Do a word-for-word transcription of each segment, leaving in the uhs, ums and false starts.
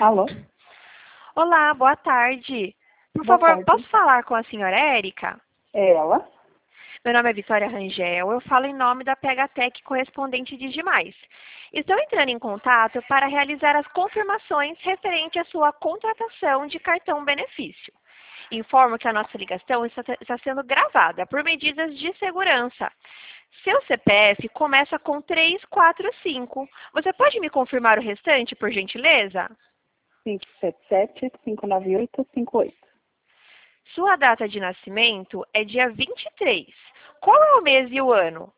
Alô? Olá, boa tarde. Por Boa favor, tarde. posso falar com a senhora Érica? É ela? Meu nome é Vitória Rangel, eu falo em nome da PHTech correspondente de Digimais. Estou entrando em contato para realizar as confirmações referente à sua contratação de cartão benefício. Informo que a nossa ligação está, está sendo gravada por medidas de segurança. Seu C P F começa com três quatro cinco. Você pode me confirmar o restante, por gentileza? cinco sete sete, cinco nove oito, cinco oito. Sua data de nascimento é dia vinte e três. Qual é o mês e o ano?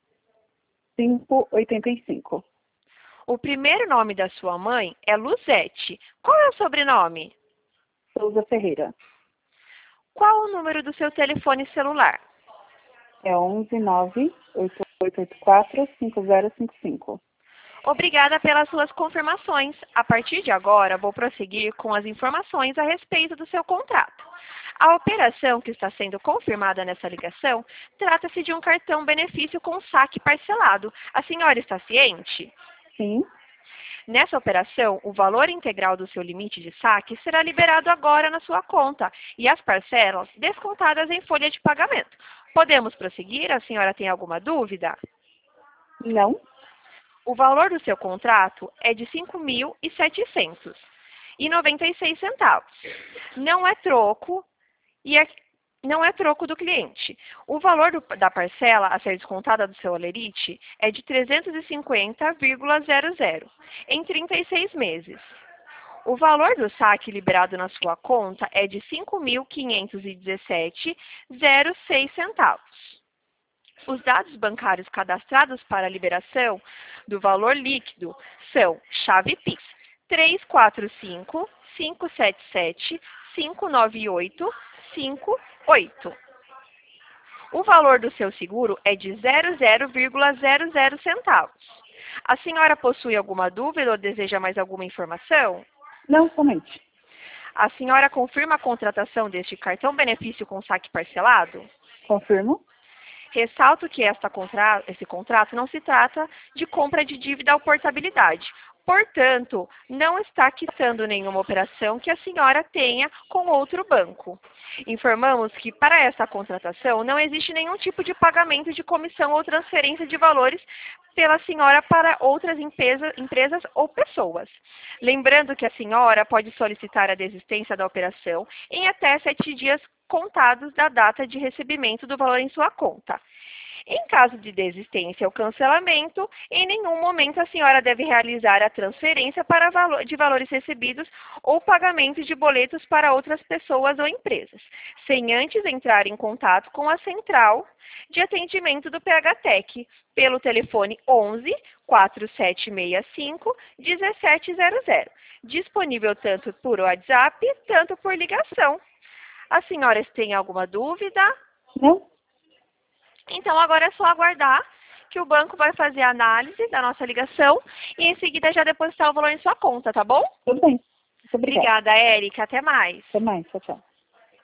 cinco oitenta e cinco. O primeiro nome da sua mãe é Luzete. Qual é o sobrenome? Souza Ferreira. Qual o número do seu telefone celular? É onze nove oito oito oito quatro cinco zero cinco cinco. Obrigada pelas suas confirmações. A partir de agora, vou prosseguir com as informações a respeito do seu contrato. A operação que está sendo confirmada nessa ligação trata-se de um cartão benefício com saque parcelado. A senhora está ciente? Sim. Nessa operação, o valor integral do seu limite de saque será liberado agora na sua conta e as parcelas descontadas em folha de pagamento. Podemos prosseguir? A senhora tem alguma dúvida? Não? O valor do seu contrato é de cinco mil e setecentos e noventa e seis centavos. Não é troco e é, não é troco do cliente. O valor do, da parcela a ser descontada do seu holerite é de trezentos e cinquenta vírgula zero zero em trinta e seis meses. O valor do saque liberado na sua conta é de cinco mil quinhentos e dezessete vírgula zero seis centavos. Os dados bancários cadastrados para a liberação do valor líquido são chave Pix três quatro cinco, cinco sete sete, cinco nove oito, cinco oito. O valor do seu seguro é de zero vírgula zero zero centavos. A senhora possui alguma dúvida ou deseja mais alguma informação? Não, somente. A senhora confirma a contratação deste cartão benefício com saque parcelado? Confirmo? Ressalto que esta contra... esse contrato não se trata de compra de dívida ou portabilidade. Portanto, não está quitando nenhuma operação que a senhora tenha com outro banco. Informamos que para essa contratação não existe nenhum tipo de pagamento de comissão ou transferência de valores pela senhora para outras empresa, empresas ou pessoas. Lembrando que a senhora pode solicitar a desistência da operação em até sete dias contados da data de recebimento do valor em sua conta. Em caso de desistência ou cancelamento, em nenhum momento a senhora deve realizar a transferência para valor, de valores recebidos ou pagamento de boletos para outras pessoas ou empresas, sem antes entrar em contato com a central de atendimento do PHTech pelo telefone onze, quatro sete seis cinco, um sete zero zero, disponível tanto por WhatsApp, tanto por ligação. A senhora tem alguma dúvida? Não? Então, agora é só aguardar que o banco vai fazer a análise da nossa ligação e em seguida já depositar o valor em sua conta, tá bom? Tudo bem. Muito obrigada. Obrigada, Érica. Até mais. Até mais. Tchau, tchau.